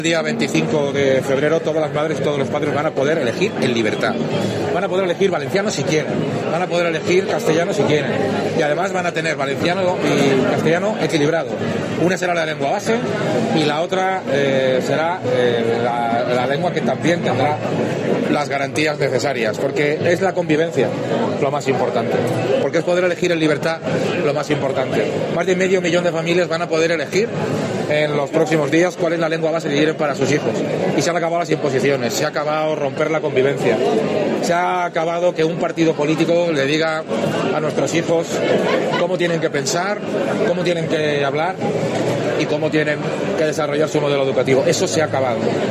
El día 25 de febrero todas las madres y todos los padres van a poder elegir en libertad. Van a poder elegir valenciano si quieren, van a poder elegir castellano si quieren, y además van a tener valenciano y castellano equilibrado. Una será la lengua base y la otra será la lengua que también tendrá las garantías necesarias, porque es la convivencia lo más importante, porque es poder elegir en libertad lo más importante. Más de medio millón de familias van a poder elegir en los próximos días cuál es la lengua base que quieren para sus hijos. Y se han acabado las imposiciones, se ha acabado romper la convivencia, se ha acabado que un partido político le diga a nuestros hijos cómo tienen que pensar, cómo tienen que hablar y cómo tienen que desarrollar su modelo educativo. Eso se ha acabado.